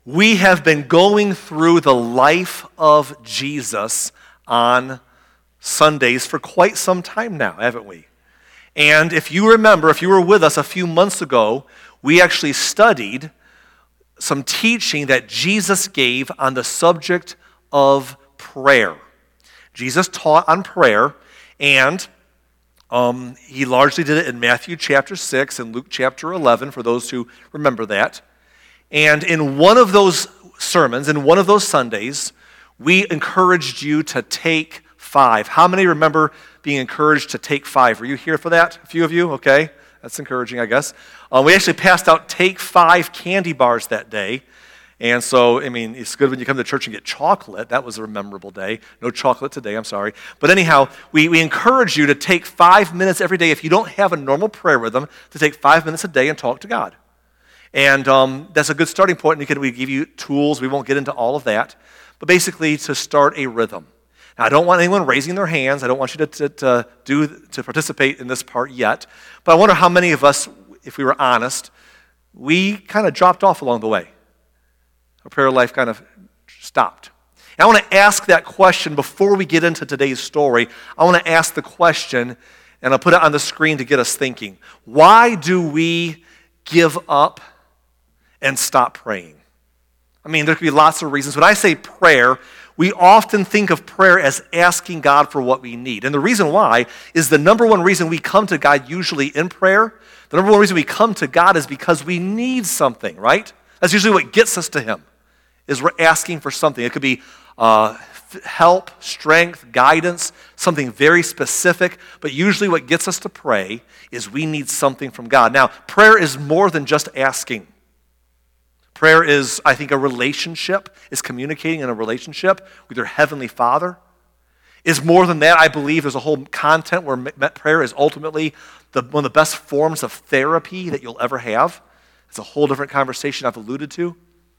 We have been going through the life of Jesus on Sundays for quite some time now, haven't we? And if you remember, if you were with us a few months ago, we actually studied some teaching that Jesus gave on the subject of prayer. Jesus taught on prayer, and he largely did it in Matthew chapter 6 and Luke chapter 11, for those who remember that. And in one of those sermons, in one of those Sundays, we encouraged you to take 5. How many remember being encouraged to take 5? Were you here for that? A few of you? Okay. That's encouraging, I guess. We actually passed out Take 5 candy bars that day. And so, it's good when you come to church and get chocolate. That was a memorable day. No chocolate today, I'm sorry. But anyhow, we encourage you to take 5 minutes every day, if you don't have a normal prayer rhythm, to take 5 minutes a day and talk to God. And that's a good starting point. And we give you tools. We won't get into all of that. But basically, to start a rhythm. Now, I don't want anyone raising their hands. I don't want you to participate in this part yet. But I wonder how many of us, if we were honest, we kind of dropped off along the way. Our prayer life kind of stopped. And I want to ask that question before we get into today's story. I want to ask the question, and I'll put it on the screen to get us thinking. Why do we give up and stop praying? There could be lots of reasons. When I say prayer, we often think of prayer as asking God for what we need. And the reason why is the number one reason we come to God usually in prayer, the number one reason we come to God is because we need something, right? That's usually what gets us to Him, is we're asking for something. It could be help, strength, guidance, something very specific. But usually what gets us to pray is we need something from God. Now, prayer is more than just asking. Prayer is, I think, a relationship, is communicating in a relationship with your Heavenly Father. Is more than that. I believe there's a whole content where prayer is ultimately one of the best forms of therapy that you'll ever have. It's a whole different conversation I've alluded to.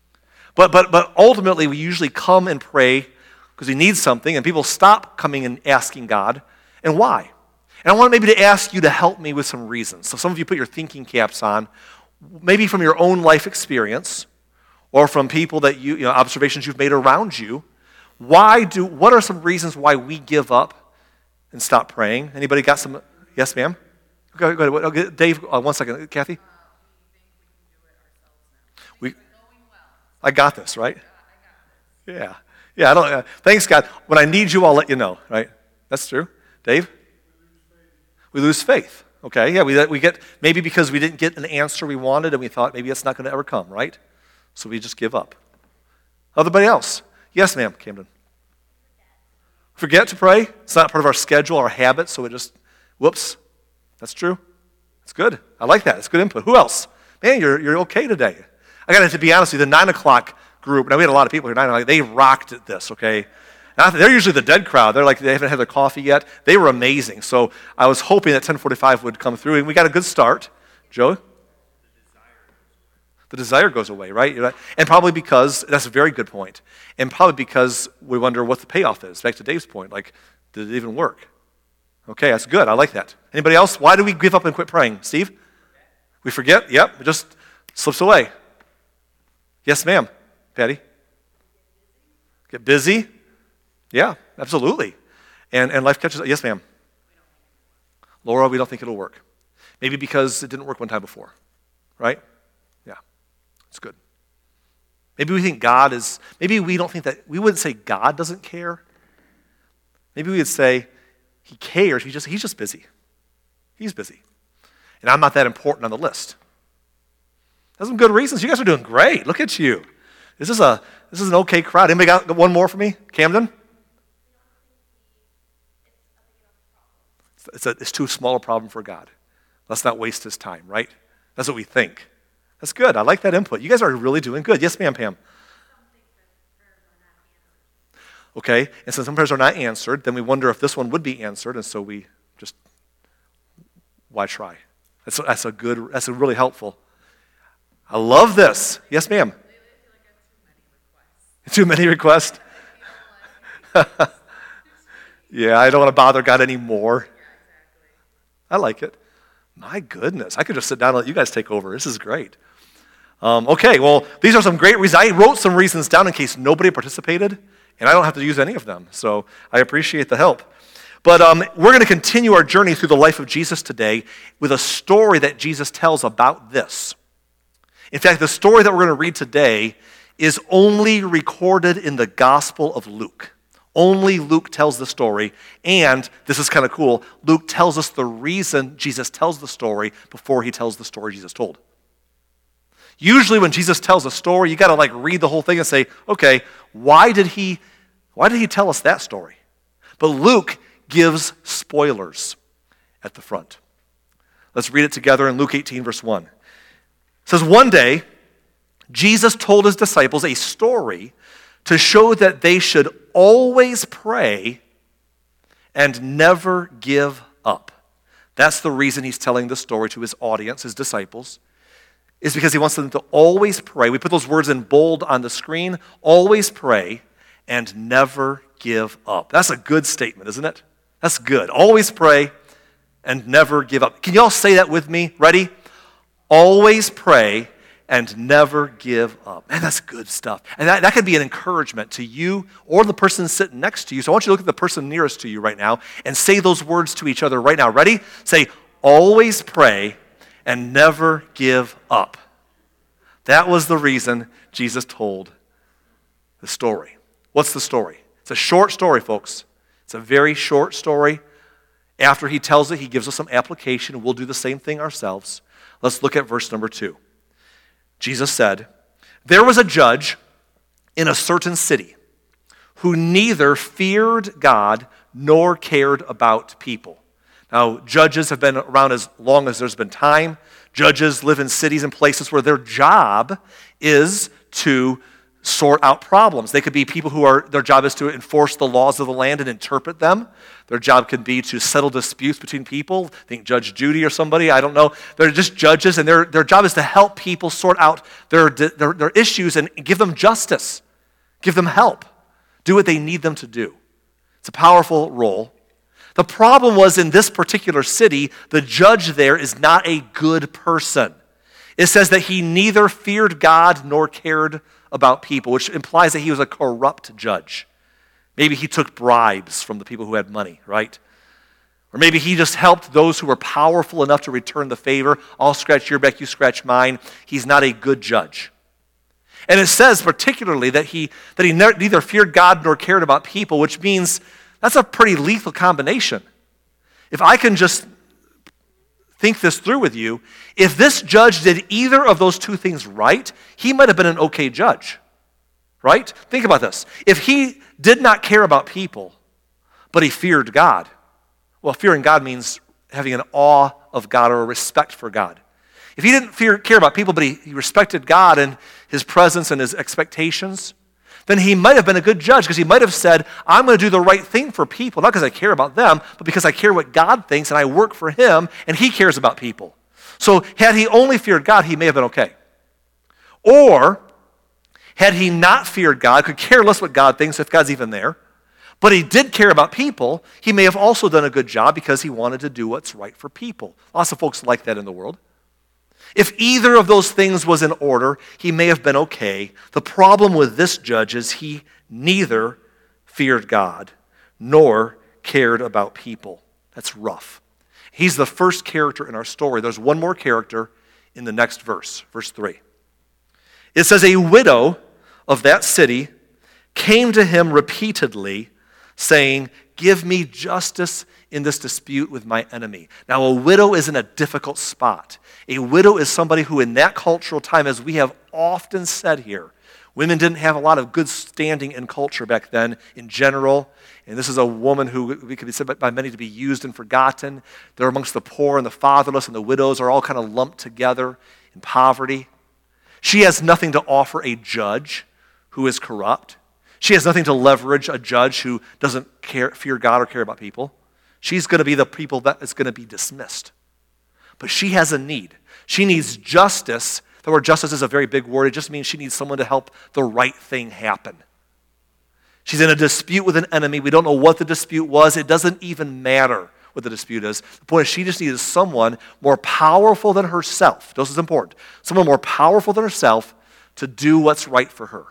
But ultimately, we usually come and pray because we need something, and people stop coming and asking God. And why? And I want maybe to ask you to help me with some reasons. So some of you put your thinking caps on, maybe from your own life experience, or from people that observations you've made around you. What are some reasons why we give up and stop praying? Anybody got some? Yes, ma'am? Go ahead. Okay, Dave, 1 second. Kathy? I got this, right? Yeah. I don't. Thanks, God. When I need you, I'll let you know, right? That's true. Dave? We lose faith. Okay, yeah, we get, maybe because we didn't get an answer we wanted and we thought maybe it's not going to ever come, right? So we just give up. Everybody else? Yes, ma'am, Camden. Forget to pray? It's not part of our schedule, our habit, so it just, whoops. That's true. It's good. I like that. It's good input. Who else? Man, you're okay today. I got to be honest with you, the 9 o'clock group, now we had a lot of people here, 9 o'clock, they rocked at this, okay? They're usually the dead crowd. They haven't had their coffee yet. They were amazing. So I was hoping that 10:45 would come through, and we got a good start. Joe? The desire goes away, right? And probably because, that's a very good point, and probably because we wonder what the payoff is. Back to Dave's point, did it even work? Okay, that's good. I like that. Anybody else? Why do we give up and quit praying? Steve? We forget? Yep, it just slips away. Yes, ma'am. Patty? Get busy? Yeah, absolutely. And life catches up. Yes, ma'am. Laura, we don't think it'll work. Maybe because it didn't work one time before, right? Yeah, it's good. Maybe we think maybe we don't think that, we wouldn't say God doesn't care. Maybe we would say He cares, he's just busy. He's busy. And I'm not that important on the list. That's some good reasons. You guys are doing great. Look at you. This is an okay crowd. Anybody got one more for me? Camden? It's too small a problem for God. Let's not waste His time, right? That's what we think. That's good. I like that input. You guys are really doing good. Yes, ma'am, Pam. Okay, and since some prayers are not answered, then we wonder if this one would be answered, and so we just, why try? That's a really helpful. I love this. Yes, ma'am. Too many requests? Yeah, I don't want to bother God anymore. I like it. My goodness, I could just sit down and let you guys take over. This is great. Okay, well, these are some great reasons. I wrote some reasons down in case nobody participated, and I don't have to use any of them, so I appreciate the help. But we're going to continue our journey through the life of Jesus today with a story that Jesus tells about this. In fact, the story that we're going to read today is only recorded in the Gospel of Luke. Only Luke tells the story, and this is kind of cool, Luke tells us the reason Jesus tells the story before he tells the story Jesus told. Usually when Jesus tells a story, you got to like read the whole thing and say, okay, why did he tell us that story? But Luke gives spoilers at the front. Let's read it together in Luke 18, verse 1. It says, one day, Jesus told his disciples a story to show that they should always pray and never give up. That's the reason he's telling the story to his audience, his disciples, is because he wants them to always pray. We put those words in bold on the screen. Always pray and never give up. That's a good statement, isn't it? That's good. Always pray and never give up. Can you all say that with me? Ready? Always pray and never give up. Man, that's good stuff. And that could be an encouragement to you or the person sitting next to you. So I want you to look at the person nearest to you right now and say those words to each other right now. Ready? Say, always pray and never give up. That was the reason Jesus told the story. What's the story? It's a short story, folks. It's a very short story. After he tells it, he gives us some application. We'll do the same thing ourselves. Let's look at verse number 2. Jesus said, there was a judge in a certain city who neither feared God nor cared about people. Now, judges have been around as long as there's been time. Judges live in cities and places where their job is to sort out problems. They could be people their job is to enforce the laws of the land and interpret them. Their job could be to settle disputes between people. Think Judge Judy or somebody, I don't know. They're just judges, and their job is to help people sort out their issues and give them justice, give them help, do what they need them to do. It's a powerful role. The problem was in this particular city, the judge there is not a good person. It says that he neither feared God nor cared about people, which implies that he was a corrupt judge. Maybe he took bribes from the people who had money, right? Or maybe he just helped those who were powerful enough to return the favor. I'll scratch your back, you scratch mine. He's not a good judge. And it says particularly that he neither feared God nor cared about people, which means that's a pretty lethal combination. If I can just think this through with you, if this judge did either of those two things right, he might have been an okay judge, right? Think about this. If he did not care about people, but he feared God, well, fearing God means having an awe of God or a respect for God. If he didn't care about people, but he respected God and his presence and his expectations, then he might have been a good judge because he might have said, I'm going to do the right thing for people, not because I care about them, but because I care what God thinks and I work for him and he cares about people. So had he only feared God, he may have been okay. Or had he not feared God, could care less what God thinks if God's even there, but he did care about people, he may have also done a good job because he wanted to do what's right for people. Lots of folks like that in the world. If either of those things was in order, he may have been okay. The problem with this judge is he neither feared God nor cared about people. That's rough. He's the first character in our story. There's one more character in the next verse, verse 3. It says, a widow of that city came to him repeatedly, saying, give me justice in this dispute with my enemy. Now, a widow is in a difficult spot. A widow is somebody who in that cultural time, as we have often said here, women didn't have a lot of good standing in culture back then in general. And this is a woman who we could be said by many to be used and forgotten. They're amongst the poor and the fatherless, and the widows are all kind of lumped together in poverty. She has nothing to offer a judge who is corrupt. She has nothing to leverage a judge who doesn't fear God or care about people. She's going to be the people that is going to be dismissed. But she has a need. She needs justice. The word justice is a very big word. It just means she needs someone to help the right thing happen. She's in a dispute with an enemy. We don't know what the dispute was. It doesn't even matter what the dispute is. The point is she just needed someone more powerful than herself. This is important. Someone more powerful than herself to do what's right for her.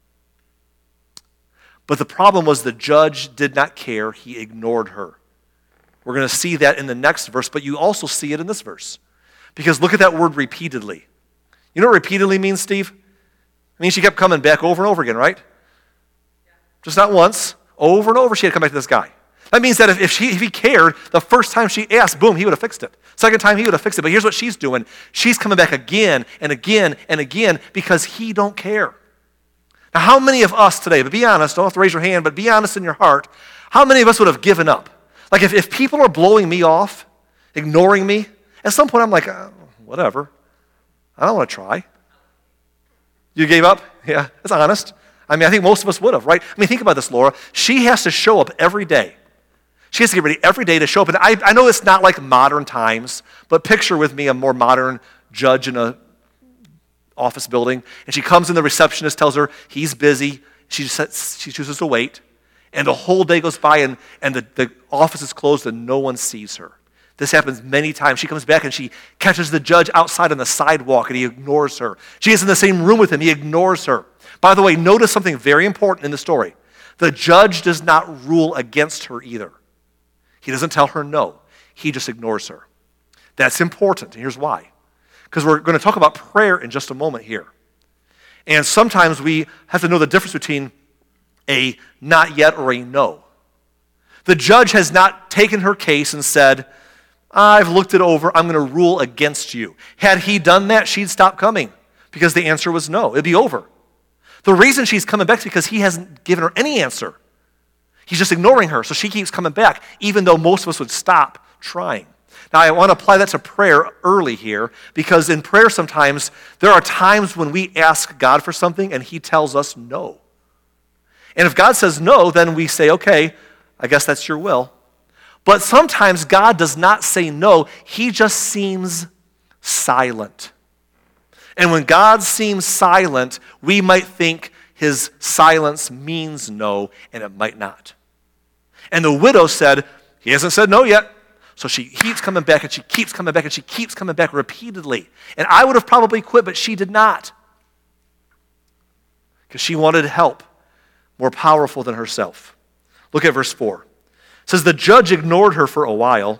But the problem was the judge did not care. He ignored her. We're going to see that in the next verse, but you also see it in this verse. Because look at that word repeatedly. You know what repeatedly means, Steve? It means she kept coming back over and over again, right? Just not once. Over and over she had to come back to this guy. That means that if he cared, the first time she asked, boom, he would have fixed it. Second time, he would have fixed it. But here's what she's doing. She's coming back again and again and again because he don't care. Now, how many of us today, but be honest, don't have to raise your hand, but be honest in your heart, how many of us would have given up? Like if people are blowing me off, ignoring me, at some point I'm like, oh, whatever. I don't want to try. You gave up? Yeah, that's honest. I mean, I think most of us would have, right? I mean, think about this, Laura. She has to show up every day. She has to get ready every day to show up. And I know it's not like modern times, but picture with me a more modern judge in a office building, and she comes in, the receptionist tells her he's busy. She chooses to wait, and the whole day goes by, and the office is closed, and no one sees her. This happens many times. She comes back, and she catches the judge outside on the sidewalk, and he ignores her. She is in the same room with him. He ignores her. By the way, notice something very important in the story. The judge does not rule against her either. He doesn't tell her no. He just ignores her. That's important, and here's why. Because we're going to talk about prayer in just a moment here. And sometimes we have to know the difference between a not yet or a no. The judge has not taken her case and said, I've looked it over, I'm going to rule against you. Had he done that, she'd stop coming because the answer was no. It'd be over. The reason she's coming back is because he hasn't given her any answer. He's just ignoring her, so she keeps coming back, even though most of us would stop trying. Now, I want to apply that to prayer early here, because in prayer sometimes, there are times when we ask God for something and he tells us no. And if God says no, then we say, okay, I guess that's your will. But sometimes God does not say no, he just seems silent. And when God seems silent, we might think his silence means no, and it might not. And the widow said, he hasn't said no yet. So she keeps coming back, and she keeps coming back, and she keeps coming back repeatedly. And I would have probably quit, but she did not. Because she wanted help, more powerful than herself. Look at verse 4. It says, the judge ignored her for a while,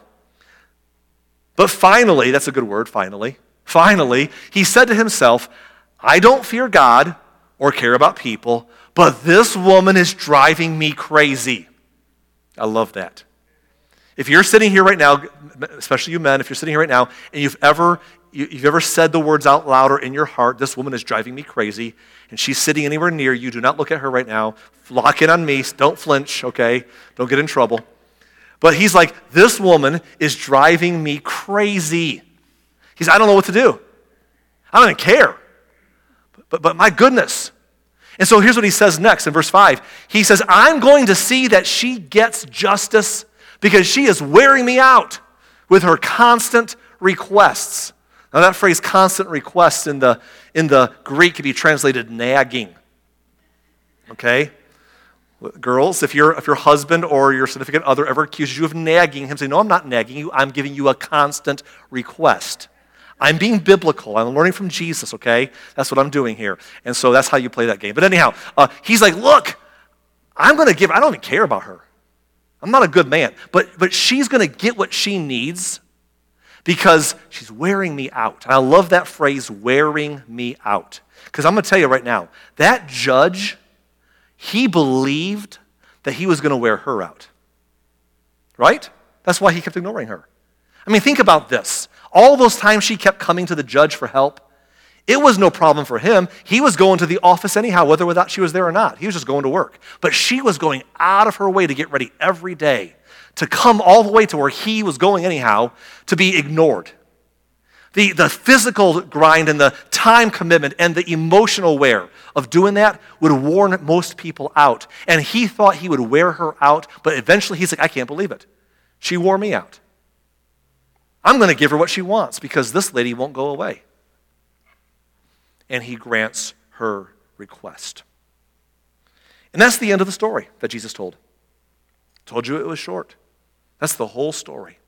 but finally, that's a good word, finally, he said to himself, I don't fear God or care about people, but this woman is driving me crazy. I love that. If you're sitting here right now, especially you men, if you're sitting here right now and you've ever said the words out loud or in your heart, this woman is driving me crazy, and she's sitting anywhere near you, do not look at her right now. Lock in on me. Don't flinch, okay? Don't get in trouble. But he's like, this woman is driving me crazy. I don't know what to do. I don't even care. But my goodness. And so here's what he says next in verse 5. He says, I'm going to see that she gets justice because she is wearing me out with her constant requests. Now that phrase, constant requests, in the Greek can be translated nagging. Okay? Girls, if your husband or your significant other ever accuses you of nagging him, say, no, I'm not nagging you. I'm giving you a constant request. I'm being biblical. I'm learning from Jesus, okay? That's what I'm doing here. And so that's how you play that game. But anyhow, he's like, look, I don't even care about her. I'm not a good man. But she's going to get what she needs because she's wearing me out. And I love that phrase, wearing me out. Because I'm going to tell you right now, that judge, he believed that he was going to wear her out. Right? That's why he kept ignoring her. I mean, think about this. All those times she kept coming to the judge for help, it was no problem for him. He was going to the office anyhow, whether or not she was there or not. He was just going to work. But she was going out of her way to get ready every day, to come all the way to where he was going anyhow, to be ignored. The physical grind and the time commitment and the emotional wear of doing that would warn most people out. And he thought he would wear her out, but eventually he's like, I can't believe it. She wore me out. I'm going to give her what she wants because this lady won't go away. And he grants her request. And that's the end of the story that Jesus told. Told you it was short. That's the whole story.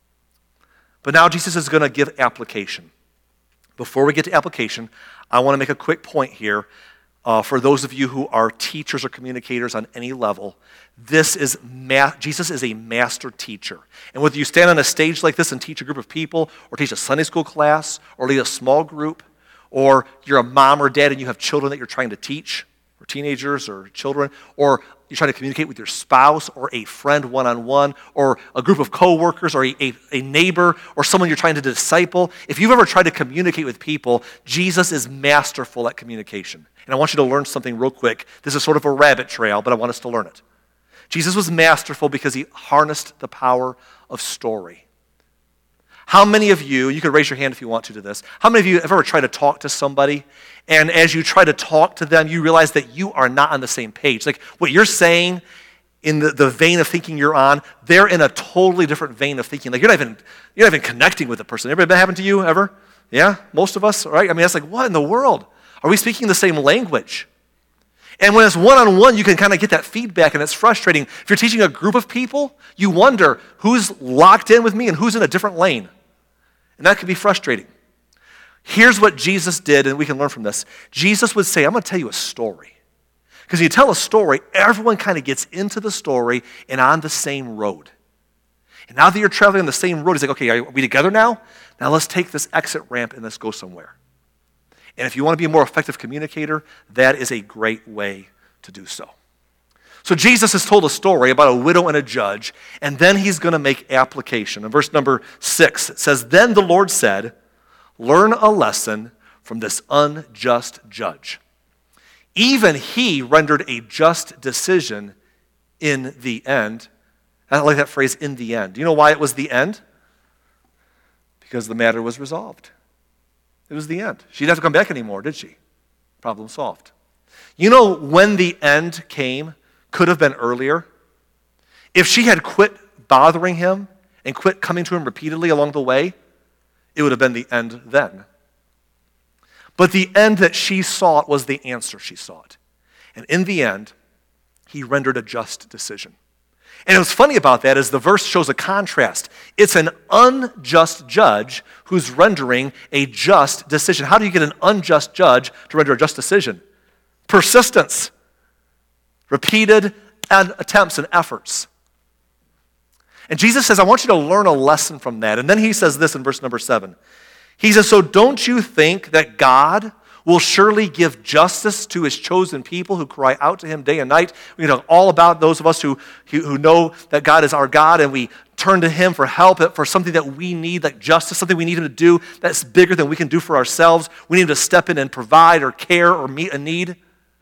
But now Jesus is going to give application. Before we get to application, I want to make a quick point here. For those of you who are teachers or communicators on any level, Jesus is a master teacher. And whether you stand on a stage like this and teach a group of people, or teach a Sunday school class, or lead a small group, or you're a mom or dad and you have children that you're trying to teach, or teenagers or children, or you're trying to communicate with your spouse or a friend one-on-one, or a group of coworkers, or a neighbor, or someone you're trying to disciple. If you've ever tried to communicate with people, Jesus is masterful at communication. And I want you to learn something real quick. This is sort of a rabbit trail, but I want us to learn it. Jesus was masterful because he harnessed the power of story. How many of you could raise your hand if you want to this, how many of you have ever tried to talk to somebody, and as you try to talk to them, you realize that you are not on the same page? Like what you're saying in the vein of thinking you're on, they're in a totally different vein of thinking. Like you're not even connecting with the person. Ever been happened to you ever? Yeah, most of us, right? I mean, that's like, what in the world? Are we speaking the same language? And when it's one-on-one, you can kind of get that feedback, and it's frustrating. If you're teaching a group of people, you wonder who's locked in with me and who's in a different lane. And that can be frustrating. Here's what Jesus did, and we can learn from this. Jesus would say, I'm going to tell you a story. Because when you tell a story, everyone kind of gets into the story and on the same road. And now that you're traveling on the same road, he's like, okay, are we together now? Now let's take this exit ramp and let's go somewhere. And if you want to be a more effective communicator, that is a great way to do so. So Jesus has told a story about a widow and a judge, and then he's going to make application. In verse number 6, it says, Then the Lord said, learn a lesson from this unjust judge. Even he rendered a just decision in the end. I like that phrase, in the end. Do you know why it was the end? Because the matter was resolved. It was the end. She didn't have to come back anymore, did she? Problem solved. You know when the end came? Could have been earlier. If she had quit bothering him and quit coming to him repeatedly along the way, it would have been the end then. But the end that she sought was the answer she sought. And in the end, he rendered a just decision. And what's funny about that is the verse shows a contrast. It's an unjust judge who's rendering a just decision. How do you get an unjust judge to render a just decision? Persistence. Repeated attempts and efforts. And Jesus says, I want you to learn a lesson from that. And then he says this in verse number 7. He says, so don't you think that God will surely give justice to his chosen people who cry out to him day and night? We know all about those of us who know that God is our God, and we turn to him for help, for something that we need, like justice, something we need him to do that's bigger than we can do for ourselves. We need him to step in and provide or care or meet a need.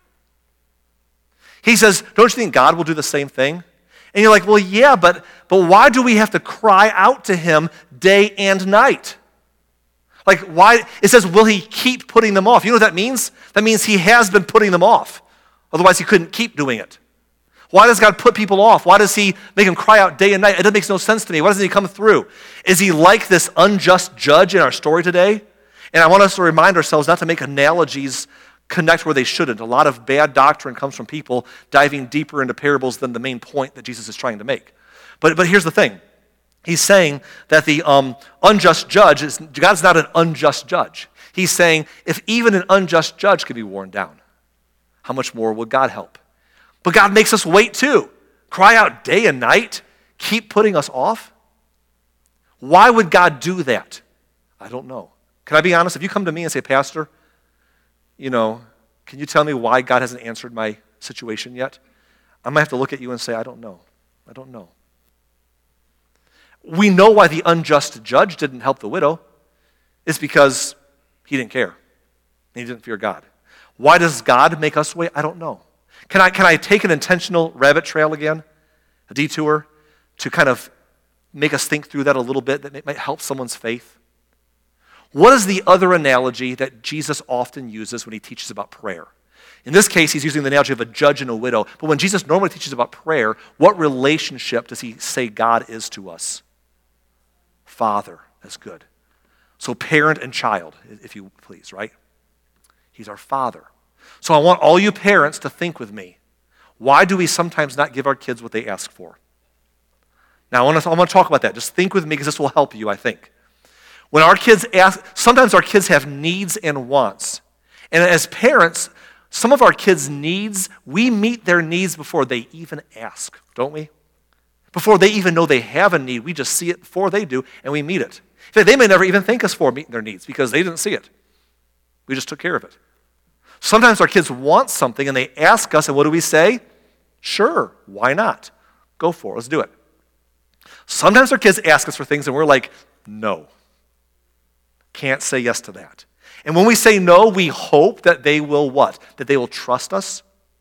He says, don't you think God will do the same thing? And you're like, well, yeah, but why do we have to cry out to him day and night? Like, why? It says, will he keep putting them off? You know what that means? That means he has been putting them off. Otherwise, he couldn't keep doing it. Why does God put people off? Why does he make them cry out day and night? It makes no sense to me. Why doesn't he come through? Is he like this unjust judge in our story today? And I want us to remind ourselves not to make analogies connect where they shouldn't. A lot of bad doctrine comes from people diving deeper into parables than the main point that Jesus is trying to make. But here's the thing. He's saying that the unjust judge, God's not an unjust judge. He's saying if even an unjust judge can be worn down, how much more will God help? But God makes us wait too. Cry out day and night, keep putting us off. Why would God do that? I don't know. Can I be honest? If you come to me and say, Pastor, can you tell me why God hasn't answered my situation yet? I might have to look at you and say, I don't know. I don't know. We know why the unjust judge didn't help the widow. It's because he didn't care. He didn't fear God. Why does God make us wait? I don't know. Can I take an intentional rabbit trail again? A detour to kind of make us think through that a little bit that might help someone's faith? What is the other analogy that Jesus often uses when he teaches about prayer? In this case, he's using the analogy of a judge and a widow. But when Jesus normally teaches about prayer, what relationship does he say God is to us? Father. That's good. So parent and child, if you please, right? He's our Father. So I want all you parents to think with me. Why do we sometimes not give our kids what they ask for? Now, I want to talk about that. Just think with me because this will help you, I think. When our kids ask, sometimes our kids have needs and wants. And as parents, some of our kids' needs, we meet their needs before they even ask, don't we? Before they even know they have a need, we just see it before they do, and we meet it. In fact, they may never even thank us for meeting their needs because they didn't see it. We just took care of it. Sometimes our kids want something, and they ask us, and what do we say? Sure, why not? Go for it, let's do it. Sometimes our kids ask us for things, and we're like, no. Can't say yes to that. And when we say no, we hope that they will what? That they will trust us,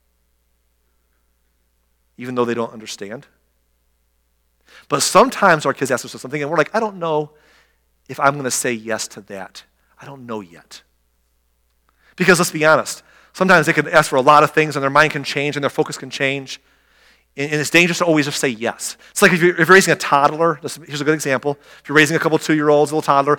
even though they don't understand. But sometimes our kids ask us for something, and we're like, I don't know if I'm going to say yes to that. I don't know yet. Because let's be honest, sometimes they can ask for a lot of things, and their mind can change, and their focus can change. And it's dangerous to always just say yes. It's like if you're raising a toddler. Here's a good example. If you're raising a couple 2-year-olds, a little toddler,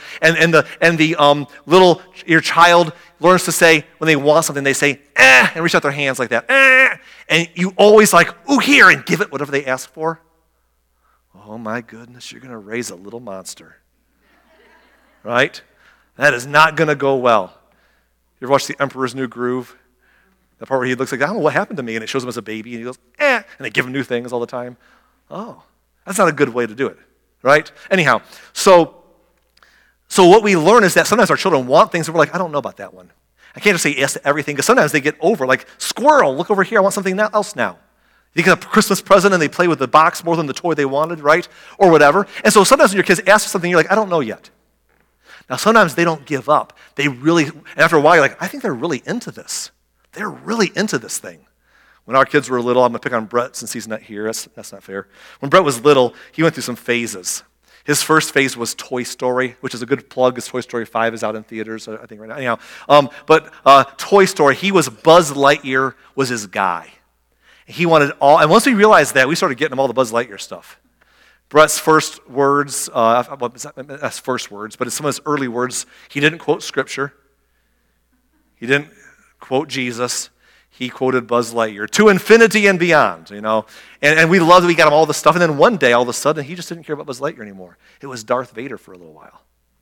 your child learns to say when they want something, they say and reach out their hands like that, and you always like ooh here and give it whatever they ask for. Oh my goodness, you're going to raise a little monster, right? That is not going to go well. You ever watch The Emperor's New Groove? The part where he looks like, I don't know what happened to me, and it shows him as a baby, and he goes, and they give him new things all the time. Oh, that's not a good way to do it, right? Anyhow, so what we learn is that sometimes our children want things, and we're like, I don't know about that one. I can't just say yes to everything, because sometimes they get over, like, squirrel, look over here, I want something else now. You get a Christmas present, and they play with the box more than the toy they wanted, right? Or whatever. And so sometimes when your kids ask for something, you're like, I don't know yet. Now, sometimes they don't give up. They really, and after a while, you're like, I think they're really into this. They're really into this thing. When our kids were little, I'm going to pick on Brett since he's not here. That's not fair. When Brett was little, he went through some phases. His first phase was Toy Story, which is a good plug because Toy Story 5 is out in theaters, I think, right now. Anyhow, but Toy Story, he was Buzz Lightyear was his guy. He wanted all, and once we realized that, we started getting him all the Buzz Lightyear stuff. Brett's first words, that's first words, but it's some of his early words. He didn't quote Scripture. He didn't quote Jesus. He quoted Buzz Lightyear, to infinity and beyond, And we loved that we got him all this stuff. And then one day, all of a sudden, he just didn't care about Buzz Lightyear anymore. It was Darth Vader for a little while.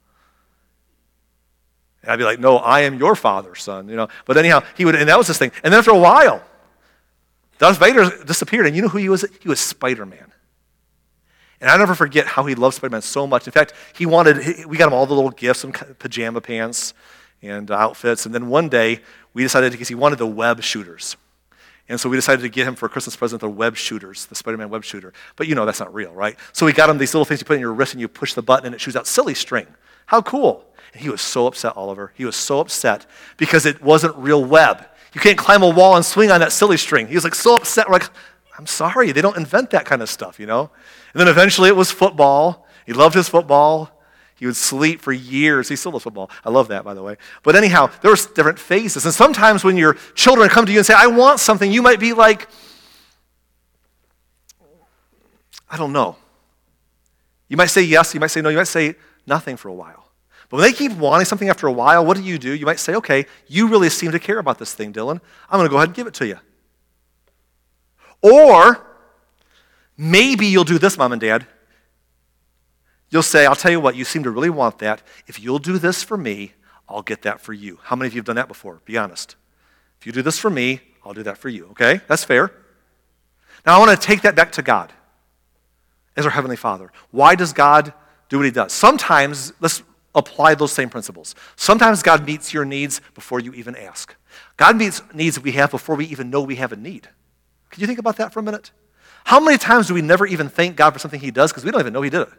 And I'd be like, no, I am your father, son, But anyhow, and that was his thing. And then after a while, Darth Vader disappeared. And you know who he was? He was Spider-Man. And I'll never forget how he loved Spider-Man so much. In fact, we got him all the little gifts, some pajama pants and outfits. And then one day, we decided, because he wanted the web shooters. And so we decided to get him for a Christmas present the web shooters, the Spider-Man web shooter. But that's not real, right? So we got him these little things you put in your wrist and you push the button and it shoots out silly string. How cool. And he was so upset, Oliver. He was so upset because it wasn't real web. You can't climb a wall and swing on that silly string. He was like so upset. We're like, I'm sorry, they don't invent that kind of stuff, And then eventually it was football. He loved his football. He would sleep for years. He still loves football. I love that, by the way. But anyhow, there were different phases. And sometimes when your children come to you and say, I want something, you might be like, I don't know. You might say yes, you might say no, you might say nothing for a while. But when they keep wanting something after a while, what do? You might say, okay, you really seem to care about this thing, Dylan. I'm going to go ahead and give it to you. Or maybe you'll do this, Mom and Dad. You'll say, I'll tell you what, you seem to really want that. If you'll do this for me, I'll get that for you. How many of you have done that before? Be honest. If you do this for me, I'll do that for you. Okay? That's fair. Now I want to take that back to God as our Heavenly Father. Why does God do what He does? Sometimes, let's apply those same principles. Sometimes God meets your needs before you even ask. God meets needs that we have before we even know we have a need. Can you think about that for a minute? How many times do we never even thank God for something He does because we don't even know He did it?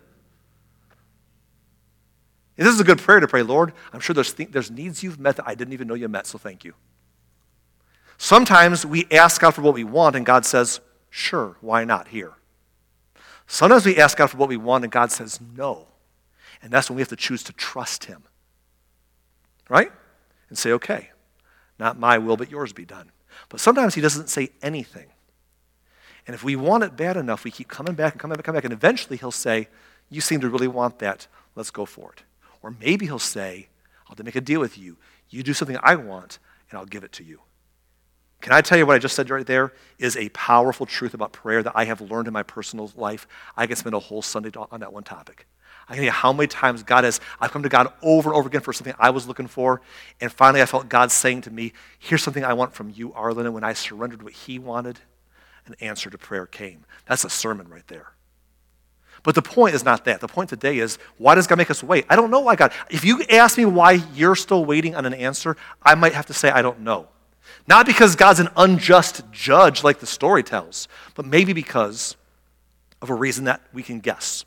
And this is a good prayer to pray, Lord, I'm sure there's needs you've met that I didn't even know you met, so thank you. Sometimes we ask God for what we want, and God says, sure, why not here? Sometimes we ask God for what we want, and God says no. And that's when we have to choose to trust Him. Right? And say, okay, not my will, but yours be done. But sometimes He doesn't say anything. And if we want it bad enough, we keep coming back and coming back, and eventually He'll say, you seem to really want that, let's go for it. Or maybe He'll say, I'll make a deal with you. You do something I want, and I'll give it to you. Can I tell you what I just said right there is a powerful truth about prayer that I have learned in my personal life? I can spend a whole Sunday on that one topic. I can tell you how many times I've come to God over and over again for something I was looking for, and finally I felt God saying to me, here's something I want from you, Arlen, and when I surrendered what he wanted, an answer to prayer came. That's a sermon right there. But the point is not that. The point today is, why does God make us wait? I don't know why God. If you ask me why you're still waiting on an answer, I might have to say I don't know. Not because God's an unjust judge like the story tells, but maybe because of a reason that we can guess.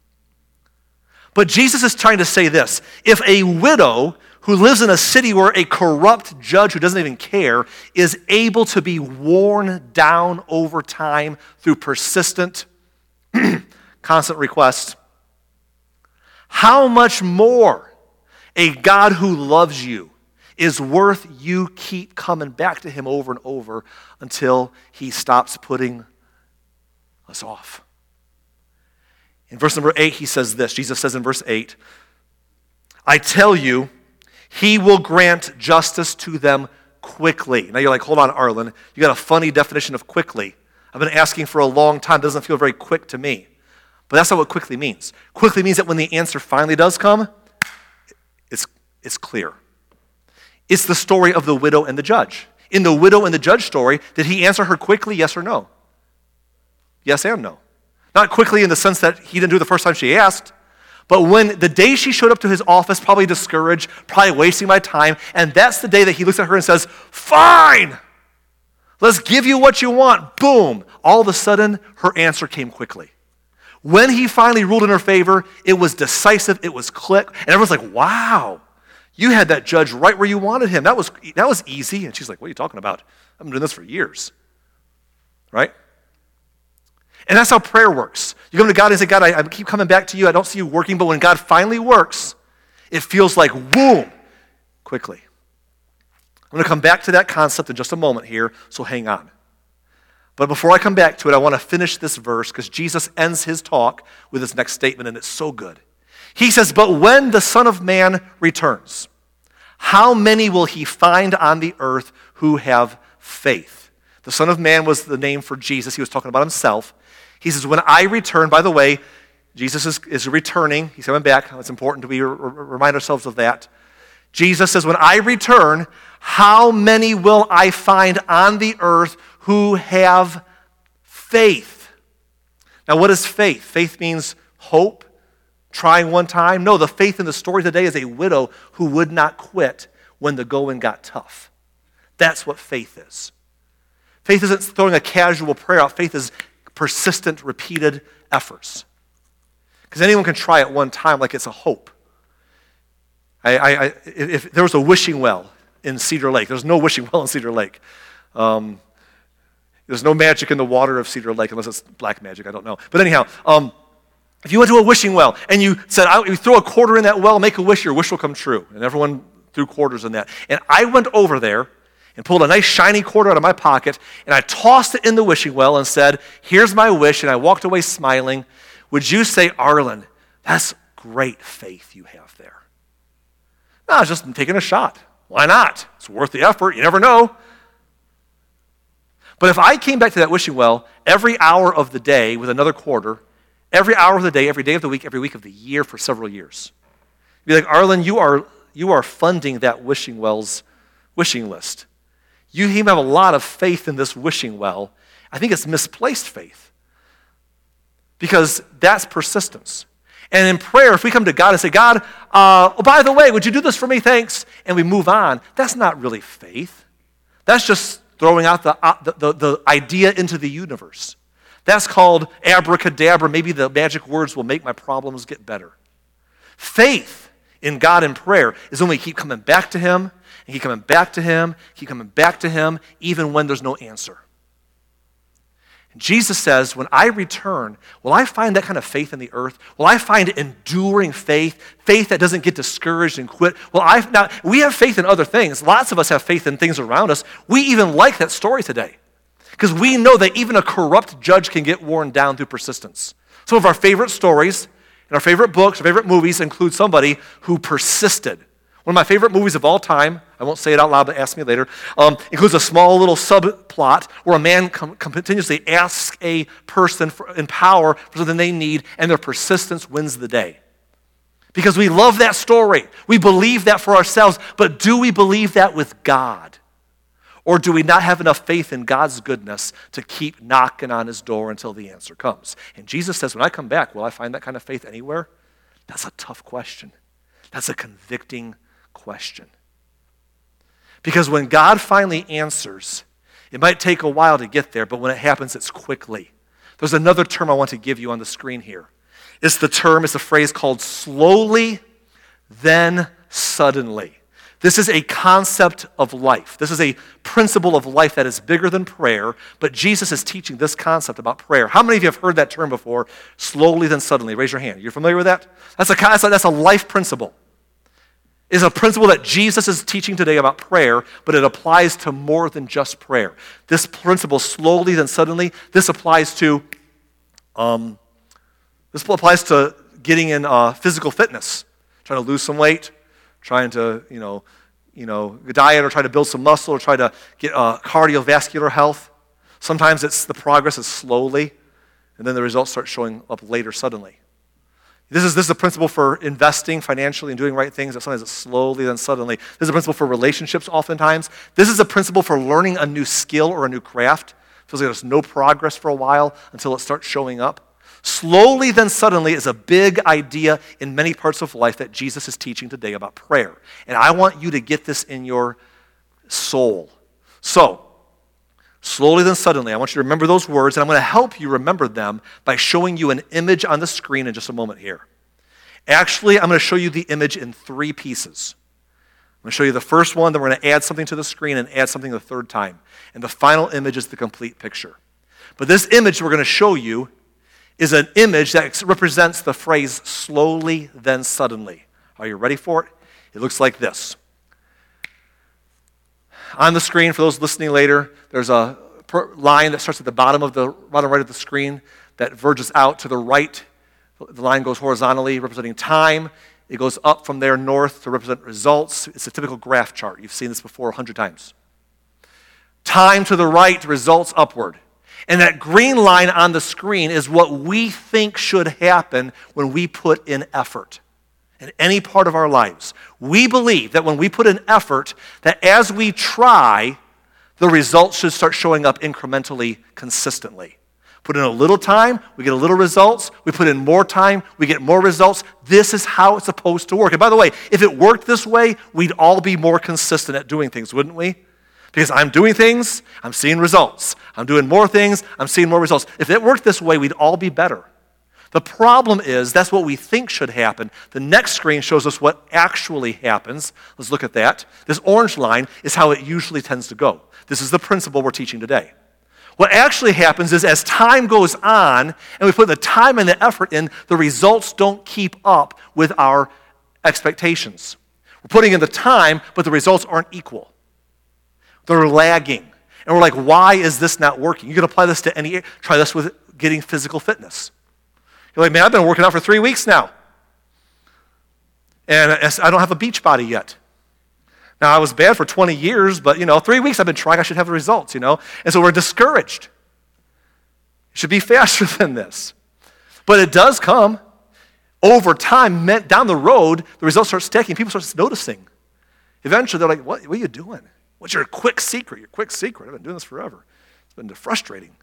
But Jesus is trying to say this. If a widow who lives in a city where a corrupt judge who doesn't even care is able to be worn down over time through persistent, constant requests, how much more a God who loves you is worth you keep coming back to him over and over until he stops putting us off. In verse number 8, he says this. Jesus says in verse 8, I tell you, he will grant justice to them quickly. Now you're like, hold on, Arlen. You got a funny definition of quickly. I've been asking for a long time. It doesn't feel very quick to me. But that's not what quickly means. Quickly means that when the answer finally does come, it's clear. It's the story of the widow and the judge. In the widow and the judge story, did he answer her quickly, yes or no? Yes and no. Not quickly in the sense that he didn't do it the first time she asked, but when the day she showed up to his office, probably discouraged, probably wasting my time, and that's the day that he looks at her and says, fine, let's give you what you want. Boom. All of a sudden, her answer came quickly. When he finally ruled in her favor, it was decisive, it was quick, and everyone's like, wow, you had that judge right where you wanted him. That was easy. And she's like, what are you talking about? I've been doing this for years. Right? And that's how prayer works. You come to God and say, God, I keep coming back to you. I don't see you working. But when God finally works, it feels like, boom, quickly. I'm going to come back to that concept in just a moment here, so hang on. But before I come back to it, I want to finish this verse because Jesus ends his talk with this next statement, and it's so good. He says, but when the Son of Man returns, how many will he find on the earth who have faith? The Son of Man was the name for Jesus. He was talking about himself. He says, when I return, by the way, Jesus is returning. He's coming back. It's important to remind ourselves of that. Jesus says, when I return, how many will I find on the earth who have faith? Now, what is faith? Faith means hope, trying one time. No, the faith in the story today is a widow who would not quit when the going got tough. That's what faith is. Faith isn't throwing a casual prayer out. Faith is persistent, repeated efforts. Because anyone can try it one time like it's a hope. If there was a wishing well in Cedar Lake, there's no wishing well in Cedar Lake. There's no magic in the water of Cedar Lake unless it's black magic, I don't know. But anyhow, if you went to a wishing well and you said, you throw a quarter in that well, make a wish, your wish will come true. And everyone threw quarters in that. And I went over there and pulled a nice shiny quarter out of my pocket, and I tossed it in the wishing well and said, here's my wish, and I walked away smiling. Would you say, Arlen, that's great faith you have there? No, I was just taking a shot. Why not? It's worth the effort. You never know. But if I came back to that wishing well every hour of the day with another quarter, every hour of the day, every day of the week, every week of the year for several years, you'd be like, Arlen, you are funding that wishing well's wishing list. You have a lot of faith in this wishing well. I think it's misplaced faith because that's persistence. And in prayer, if we come to God and say, God, by the way, would you do this for me? Thanks. And we move on. That's not really faith. That's just throwing out the idea into the universe. That's called abracadabra. Maybe the magic words will make my problems get better. Faith in God in prayer is when we keep coming back to him, and keep coming back to him, keep coming back to him, even when there's no answer. And Jesus says, when I return, will I find that kind of faith in the earth? Will I find enduring faith, faith that doesn't get discouraged and quit? Now, we have faith in other things. Lots of us have faith in things around us. We even like that story today because we know that even a corrupt judge can get worn down through persistence. Some of our favorite stories and our favorite books, our favorite movies include somebody who persisted. One of my favorite movies of all time, I won't say it out loud, but ask me later, includes a small little subplot where a man continuously asks a person in power for something they need, and their persistence wins the day. Because we love that story. We believe that for ourselves, but do we believe that with God? Or do we not have enough faith in God's goodness to keep knocking on his door until the answer comes? And Jesus says, when I come back, will I find that kind of faith anywhere? That's a tough question. That's a convicting question. Because when God finally answers, it might take a while to get there, but when it happens, it's quickly. There's another term I want to give you on the screen here. It's a phrase called slowly, then suddenly. This is a concept of life. This is a principle of life that is bigger than prayer, but Jesus is teaching this concept about prayer. How many of you have heard that term before? Slowly, then suddenly. Raise your hand. You're familiar with that? That's a life principle. It's a principle that Jesus is teaching today about prayer, but it applies to more than just prayer. This principle, slowly, then suddenly, this applies to getting in physical fitness, trying to lose some weight, trying to, diet, or try to build some muscle, or try to get cardiovascular health. Sometimes the progress is slowly, and then the results start showing up later suddenly. This is a principle for investing financially and doing right things. Sometimes it's slowly, then suddenly. This is a principle for relationships oftentimes. This is a principle for learning a new skill or a new craft. Feels like there's no progress for a while until it starts showing up. Slowly, then suddenly is a big idea in many parts of life that Jesus is teaching today about prayer. And I want you to get this in your soul. So, slowly, then suddenly, I want you to remember those words, and I'm going to help you remember them by showing you an image on the screen in just a moment here. Actually, I'm going to show you the image in 3 pieces. I'm going to show you the first one, then we're going to add something to the screen and add something the third time. And the final image is the complete picture. But this image we're going to show you is an image that represents the phrase slowly, then suddenly. Are you ready for it? It looks like this. On the screen, for those listening later, there's a line that starts at the bottom right of the screen that verges out to the right. The line goes horizontally, representing time. It goes up from there north to represent results. It's a typical graph chart. You've seen this before 100 times. Time to the right, results upward. And that green line on the screen is what we think should happen when we put in effort in any part of our lives. We believe that when we put in effort, that as we try, the results should start showing up incrementally, consistently. Put in a little time, we get a little results. We put in more time, we get more results. This is how it's supposed to work. And by the way, if it worked this way, we'd all be more consistent at doing things, wouldn't we? Because I'm doing things, I'm seeing results. I'm doing more things, I'm seeing more results. If it worked this way, we'd all be better. The problem is that's what we think should happen. The next screen shows us what actually happens. Let's look at that. This orange line is how it usually tends to go. This is the principle we're teaching today. What actually happens is as time goes on and we put the time and the effort in, the results don't keep up with our expectations. We're putting in the time, but the results aren't equal. They're lagging. And we're like, why is this not working? You can apply this to try this with getting physical fitness. You're like, man, I've been working out for 3 weeks now. And I don't have a beach body yet. Now, I was bad for 20 years, but, 3 weeks I've been trying, I should have the results, And so we're discouraged. It should be faster than this. But it does come. Over time, down the road, the results start stacking. People start noticing. Eventually, they're like, what are you doing? What's your quick secret? Your quick secret. I've been doing this forever. It's been frustrating.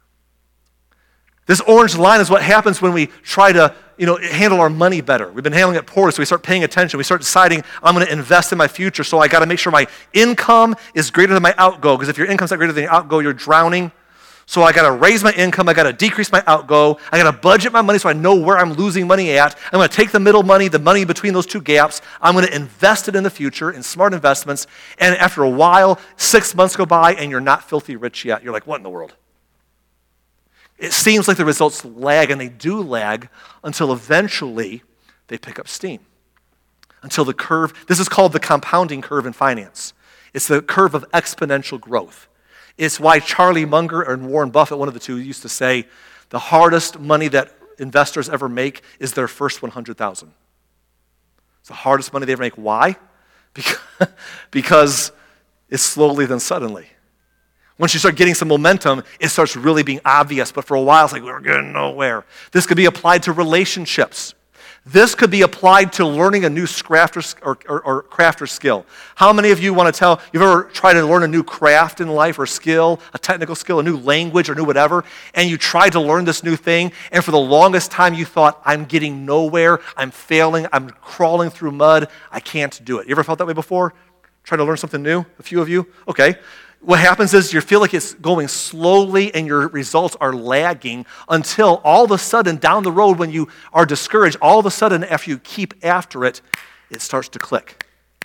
This orange line is what happens when we try to, handle our money better. We've been handling it poorly, so we start paying attention. We start deciding, I'm going to invest in my future, so I got to make sure my income is greater than my outgo, because if your income's not greater than your outgo, you're drowning. So I got to raise my income, I got to decrease my outgo, I got to budget my money so I know where I'm losing money at. I'm going to take the middle money, the money between those two gaps, I'm going to invest it in the future in smart investments, and after a while, 6 months go by and you're not filthy rich yet. You're like, what in the world? It seems like the results lag, and they do lag until eventually they pick up steam. Until the curve, this is called the compounding curve in finance. It's the curve of exponential growth. It's why Charlie Munger and Warren Buffett, one of the two, used to say, the hardest money that investors ever make is their first $100,000. It's the hardest money they ever make. Why? because it's slowly then suddenly. Once you start getting some momentum, it starts really being obvious. But for a while, it's like, we're getting nowhere. This could be applied to relationships. This could be applied to learning a new crafter or crafter skill. How many of you want to tell, you've ever tried to learn a new craft in life or skill, a technical skill, a new language or new whatever, and you tried to learn this new thing, and for the longest time you thought, I'm getting nowhere, I'm failing, I'm crawling through mud, I can't do it. You ever felt that way before? Trying to learn something new? A few of you? Okay. What happens is you feel like it's going slowly and your results are lagging until all of a sudden down the road when you are discouraged, all of a sudden after you keep after it, it starts to click.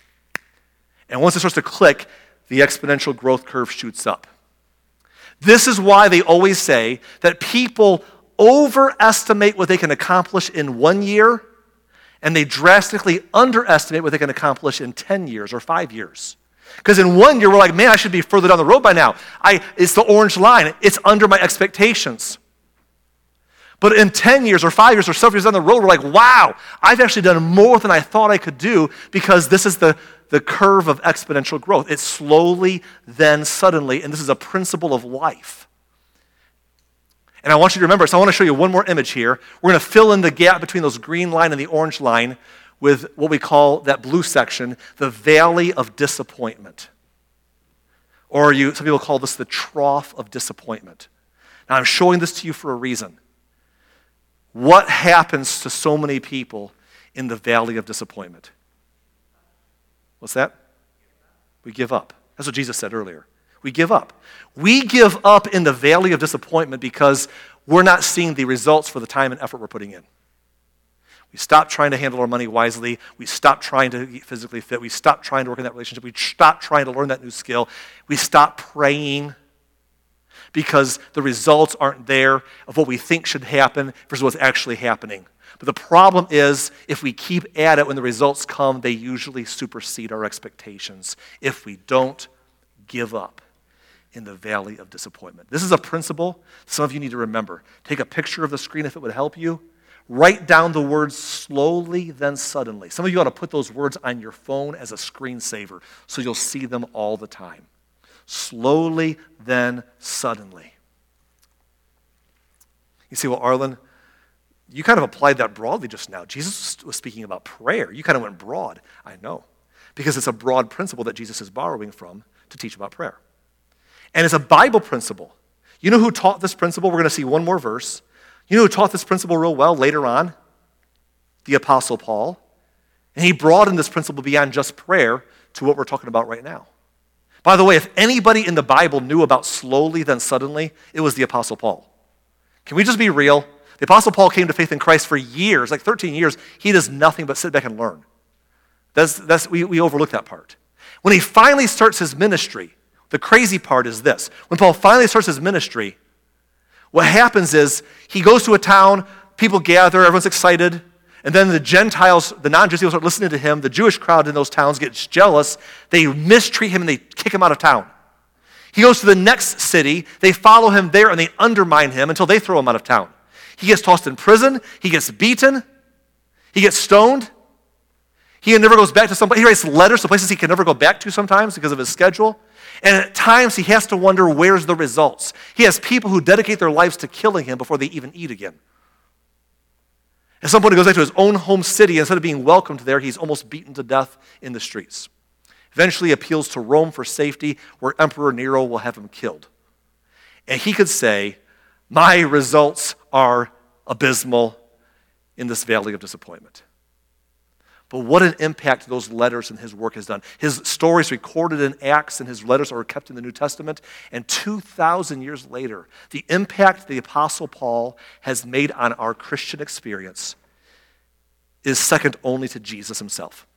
And once it starts to click, the exponential growth curve shoots up. This is why they always say that people overestimate what they can accomplish in 1 year and they drastically underestimate what they can accomplish in 10 years or 5 years. Because in 1 year, we're like, man, I should be further down the road by now. It's the orange line. It's under my expectations. But in 10 years or 5 years or several years down the road, we're like, wow, I've actually done more than I thought I could do because this is the curve of exponential growth. It's slowly, then suddenly, and this is a principle of life. And I want you to remember, so I want to show you one more image here. We're going to fill in the gap between those green line and the orange line with what we call that blue section, the valley of disappointment. Or some people call this the trough of disappointment. Now I'm showing this to you for a reason. What happens to so many people in the valley of disappointment? What's that? We give up. That's what Jesus said earlier. We give up. We give up in the valley of disappointment because we're not seeing the results for the time and effort we're putting in. We stop trying to handle our money wisely. We stop trying to get physically fit. We stop trying to work in that relationship. We stop trying to learn that new skill. We stop praying because the results aren't there of what we think should happen versus what's actually happening. But the problem is, if we keep at it, when the results come, they usually supersede our expectations if we don't give up in the valley of disappointment. This is a principle some of you need to remember. Take a picture of the screen if it would help you. Write down the words slowly, then suddenly. Some of you ought to put those words on your phone as a screensaver so you'll see them all the time. Slowly, then suddenly. You see, well, Arlen, you kind of applied that broadly just now. Jesus was speaking about prayer. You kind of went broad. I know. Because it's a broad principle that Jesus is borrowing from to teach about prayer. And it's a Bible principle. You know who taught this principle? We're going to see one more verse. You know who taught this principle real well later on? The Apostle Paul. And he broadened this principle beyond just prayer to what we're talking about right now. By the way, if anybody in the Bible knew about slowly then suddenly, it was the Apostle Paul. Can we just be real? The Apostle Paul came to faith in Christ for years, like 13 years. He does nothing but sit back and learn. We overlook that part. When he finally starts his ministry, the crazy part is this. When Paul finally starts his ministry, what happens is he goes to a town, people gather, everyone's excited, and then the Gentiles, the non-Jews, start listening to him. The Jewish crowd in those towns gets jealous. They mistreat him and they kick him out of town. He goes to the next city. They follow him there and they undermine him until they throw him out of town. He gets tossed in prison. He gets beaten. He gets stoned. He never goes back to somebody. He writes letters to places he can never go back to sometimes because of his schedule. And at times he has to wonder where's the results. He has people who dedicate their lives to killing him before they even eat again. At some point he goes back to his own home city. Instead of being welcomed there, he's almost beaten to death in the streets. Eventually he appeals to Rome for safety, where Emperor Nero will have him killed. And he could say, my results are abysmal in this valley of disappointment. But what an impact those letters and his work has done. His stories recorded in Acts and his letters are kept in the New Testament. And 2,000 years later, the impact the Apostle Paul has made on our Christian experience is second only to Jesus himself.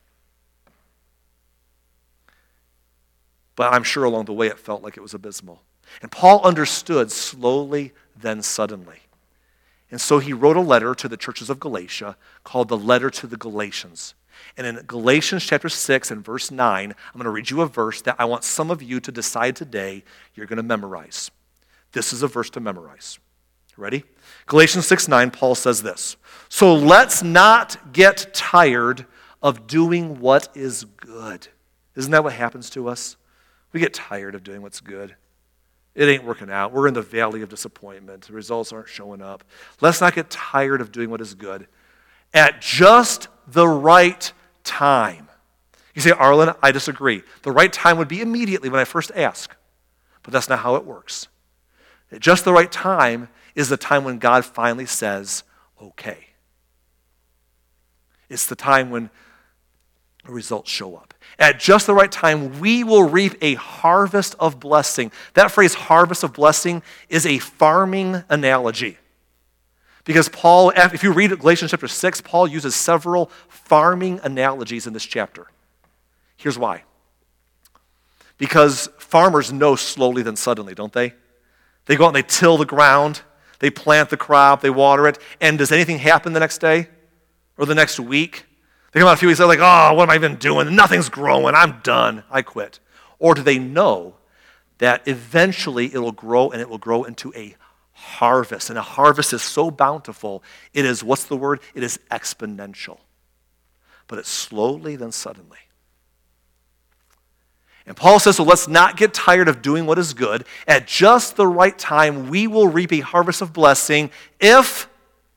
But I'm sure along the way it felt like it was abysmal. And Paul understood slowly, then suddenly. And so he wrote a letter to the churches of Galatia called the Letter to the Galatians. And in Galatians chapter 6 and verse 9, I'm going to read you a verse that I want some of you to decide today you're going to memorize. This is a verse to memorize. Ready? Galatians 6:9, Paul says this. So let's not get tired of doing what is good. Isn't that what happens to us? We get tired of doing what's good. It ain't working out. We're in the valley of disappointment. The results aren't showing up. Let's not get tired of doing what is good. At just the right time. You say, Arlen, I disagree. The right time would be immediately when I first ask. But that's not how it works. At just the right time is the time when God finally says, okay. It's the time when the results show up. At just the right time, we will reap a harvest of blessing. That phrase, harvest of blessing, is a farming analogy. Because Paul, if you read Galatians chapter 6, Paul uses several farming analogies in this chapter. Here's why. Because farmers know slowly then suddenly, don't they? They go out and they till the ground, they plant the crop, they water it, and does anything happen the next day or the next week? They come out a few weeks, they're like, oh, what am I even doing? Nothing's growing. I'm done. I quit. Or do they know that eventually it will grow and it will grow into a harvest? And a harvest is so bountiful, it is, what's the word? It is exponential. But it's slowly then suddenly. And Paul says, so let's not get tired of doing what is good. At just the right time, we will reap a harvest of blessing if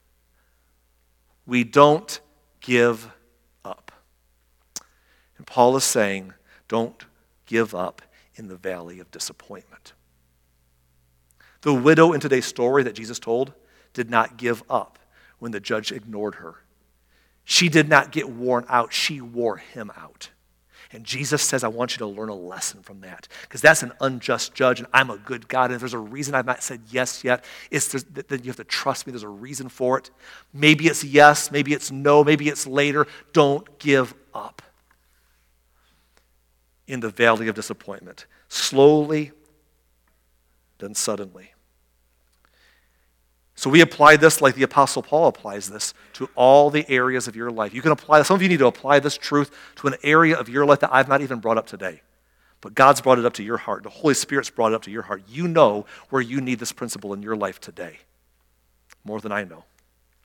we don't give up. And Paul is saying, don't give up in the valley of disappointment. The widow in today's story that Jesus told did not give up when the judge ignored her. She did not get worn out. She wore him out. And Jesus says, I want you to learn a lesson from that. Because that's an unjust judge, and I'm a good God. And if there's a reason I've not said yes yet, it's that you have to trust me. There's a reason for it. Maybe it's yes, maybe it's no, maybe it's later. Don't give up in the valley of disappointment. Slowly, then suddenly. So we apply this like the Apostle Paul applies this to all the areas of your life. You can apply this. Some of you need to apply this truth to an area of your life that I've not even brought up today. But God's brought it up to your heart. The Holy Spirit's brought it up to your heart. You know where you need this principle in your life today. More than I know.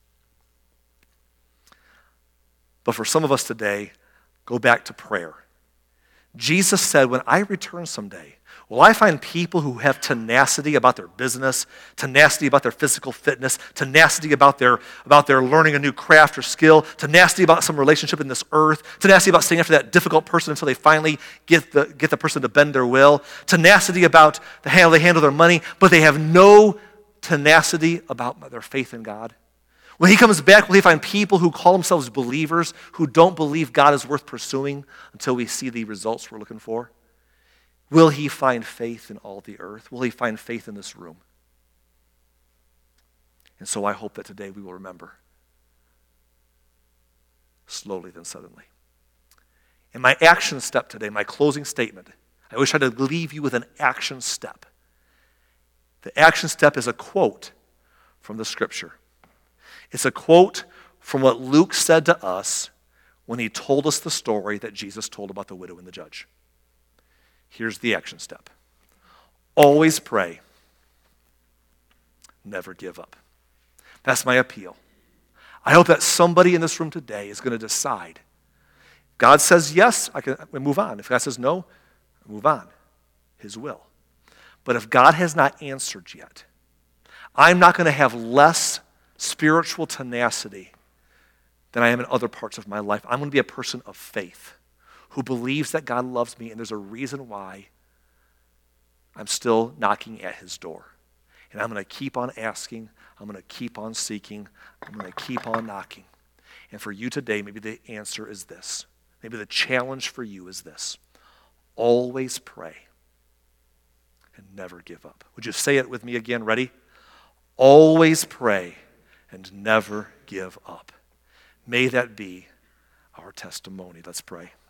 But for some of us today, go back to prayer. Jesus said, when I return someday, will I find people who have tenacity about their business, tenacity about their physical fitness, tenacity about their learning a new craft or skill, tenacity about some relationship in this earth, tenacity about staying after that difficult person until they finally get the person to bend their will, tenacity about how they handle their money, but they have no tenacity about their faith in God? When he comes back, will he find people who call themselves believers who don't believe God is worth pursuing until we see the results we're looking for? Will he find faith in all the earth? Will he find faith in this room? And so I hope that today we will remember. Slowly then suddenly. And my action step today, my closing statement, I wish I could leave you with an action step. The action step is a quote from the scripture. It's a quote from what Luke said to us when he told us the story that Jesus told about the widow and the judge. Here's the action step. Always pray. Never give up. That's my appeal. I hope that somebody in this room today is going to decide. God says yes, I can move on. If God says no, move on. His will. But if God has not answered yet, I'm not going to have less spiritual tenacity than I am in other parts of my life. I'm going to be a person of faith who believes that God loves me, and there's a reason why I'm still knocking at his door. And I'm going to keep on asking. I'm going to keep on seeking. I'm going to keep on knocking. And for you today, maybe the answer is this. Maybe the challenge for you is this. Always pray and never give up. Would you say it with me again? Ready? Always pray and never give up. May that be our testimony. Let's pray.